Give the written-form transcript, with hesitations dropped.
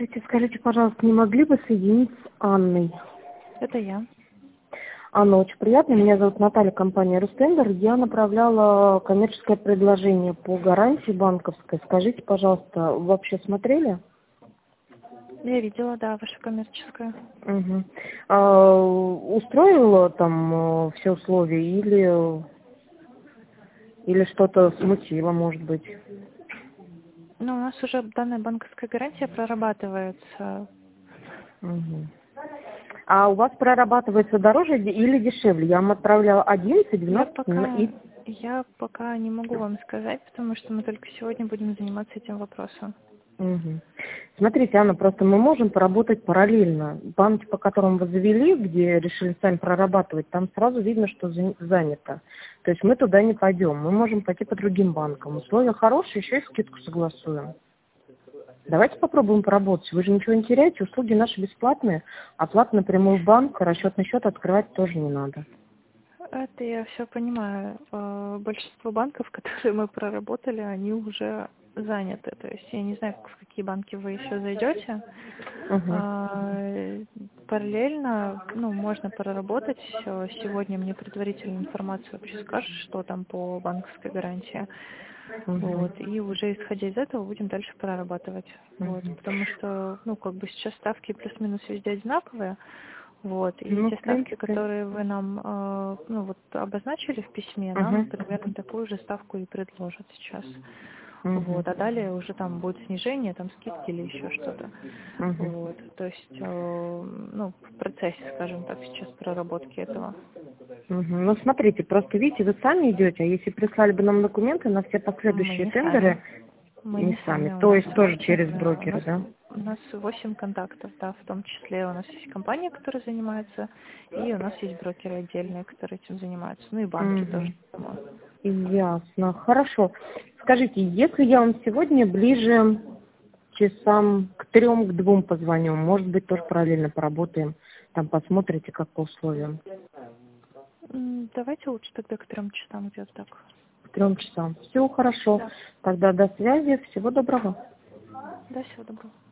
Здравствуйте, скажите, пожалуйста, не могли бы соединить с Анной? Это я. Анна, очень приятно. Меня зовут Наталья, компания «Рустендер». Я направляла коммерческое предложение по гарантии банковской. Скажите, пожалуйста, вы вообще смотрели? Я видела, да, ваша коммерческая. Угу. Устроила там все условия или что-то смутило, может быть? Ну, у нас уже данная банковская гарантия прорабатывается. Угу. А у вас прорабатывается дороже или дешевле? Я вам отправляла 11, Я 12 пока, и... я пока не могу вам сказать, потому что мы только сегодня будем заниматься этим вопросом. Угу. Смотрите, Анна, просто мы можем поработать параллельно. Банки, по которым вы завели, где решили сами прорабатывать, там сразу видно, что занято. То есть мы туда не пойдем. Мы можем пойти по другим банкам. Условия хорошие, еще и скидку согласуем. Давайте попробуем поработать. Вы же ничего не теряете, услуги наши бесплатные. Оплата напрямую в банк, расчетный счет открывать тоже не надо. Это я все понимаю. Большинство банков, которые мы проработали, они уже заняты. То есть я не знаю, в какие банки вы еще зайдете. Угу. Параллельно, ну, можно проработать. Сегодня мне предварительную информацию вообще скажут, что там по банковской гарантии. Угу. Вот, и уже исходя из этого будем дальше прорабатывать. Вот, Угу. потому что, ну, как бы сейчас ставки плюс-минус везде одинаковые. Вот, и Ну, те в ставки, принципе. которые вы нам, ну, вот обозначили в письме, нам Угу. примерно такую же ставку и предложат сейчас. Угу. Вот, а далее уже там будет снижение, там скидки или еще что-то. Угу. Вот, то есть, ну, в процессе, скажем так, сейчас проработки этого. Угу. Ну, смотрите, просто видите, вы сами идете, а если прислали бы нам документы на все Мы последующие не сами. тендеры, Мы не не сами, сами. У то нас есть тоже через 8, брокера, да? у нас 8 контактов, да, в том числе у нас есть компания, которая занимается, и у нас есть брокеры отдельные, которые этим занимаются, ну и банки тоже. Угу. Ясно. Хорошо. Скажите, если я вам сегодня ближе часам к 3, к 2 позвоню, может быть, тоже параллельно поработаем, там посмотрите, как по условиям. Давайте лучше тогда к 3 часам где-то так. К 3 часам. Все хорошо. Да. Тогда до связи. Всего доброго. Да, всего доброго.